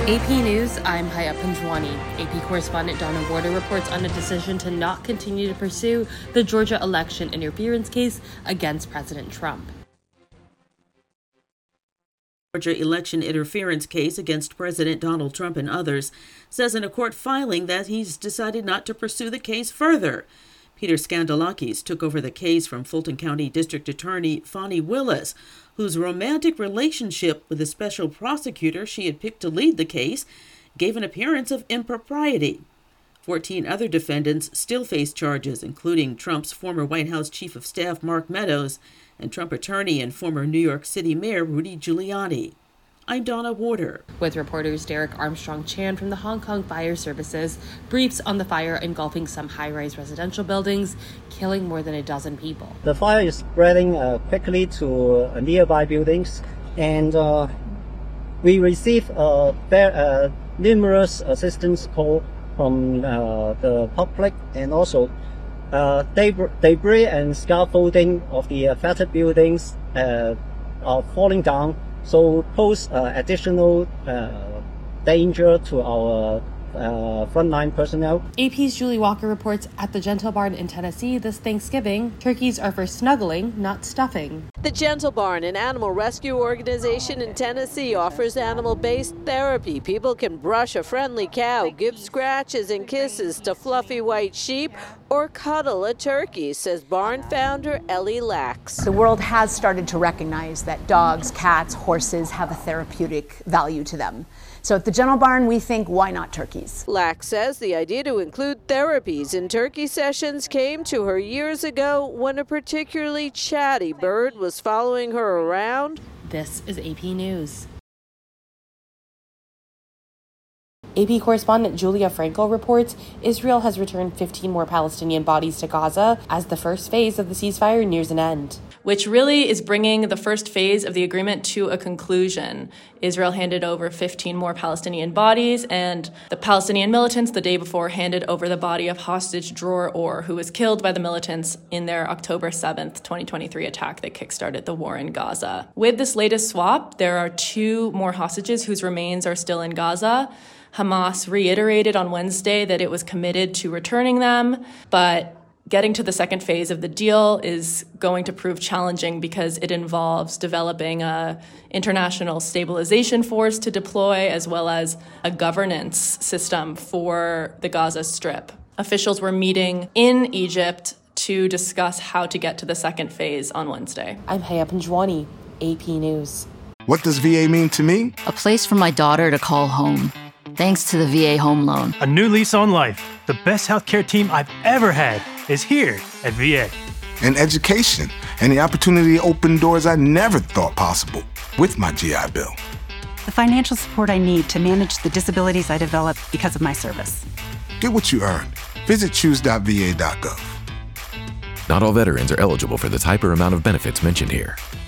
AP News, I'm Haya Panjwani. AP correspondent Donna Warder reports on a decision to not continue to pursue the Georgia election interference case against President Trump. Georgia election interference case against President Donald Trump and others says in a court filing that he's decided not to pursue the case further. Peter Skandalakis took over the case from Fulton County District Attorney Fani Willis, whose romantic relationship with the special prosecutor she had picked to lead the case gave an appearance of impropriety. 14 other defendants still face charges, including Trump's former White House Chief of Staff Mark Meadows and Trump attorney and former New York City Mayor Rudy Giuliani. I'm Donna Warder. With reporters Derek Armstrong-Chan from the Hong Kong Fire Services, briefs on the fire engulfing some high-rise residential buildings, killing more than a dozen people. The fire is spreading quickly to nearby buildings, and we received numerous assistance calls from the public, and also debris and scaffolding of the affected buildings are falling down, so pose additional danger to our frontline personnel. AP's Julie Walker reports at the Gentle Barn in Tennessee this Thanksgiving, turkeys are for snuggling, not stuffing. The Gentle Barn, an animal rescue organization in Tennessee, offers animal-based therapy. People can brush a friendly cow, give scratches and kisses to fluffy white sheep, or cuddle a turkey, says barn founder Ellie Lax. The world has started to recognize that dogs, cats, horses have a therapeutic value to them. So at the Gentle Barn, we think, why not turkeys? Lax says the idea to include therapies in turkey sessions came to her years ago when a particularly chatty bird was following her around. This is AP News. AP correspondent Julia Frankel reports Israel has returned 15 more Palestinian bodies to Gaza as the first phase of the ceasefire nears an end. Which really is bringing the first phase of the agreement to a conclusion. Israel handed over 15 more Palestinian bodies, and the Palestinian militants the day before handed over the body of hostage Dror Or, who was killed by the militants in their October 7th, 2023 attack that kickstarted the war in Gaza. With this latest swap, there are 2 more hostages whose remains are still in Gaza. Hamas reiterated on Wednesday that it was committed to returning them, but getting to the second phase of the deal is going to prove challenging because it involves developing an international stabilization force to deploy, as well as a governance system for the Gaza Strip. Officials were meeting in Egypt to discuss how to get to the second phase on Wednesday. I'm Haya Panjwani, AP News. What does VA mean to me? A place for my daughter to call home. Thanks to the VA Home Loan. A new lease on life. The best healthcare team I've ever had is here at VA. And education, and the opportunity to open doors I never thought possible with my GI Bill. The financial support I need to manage the disabilities I developed because of my service. Get what you earned. Visit choose.va.gov. Not all veterans are eligible for the type or amount of benefits mentioned here.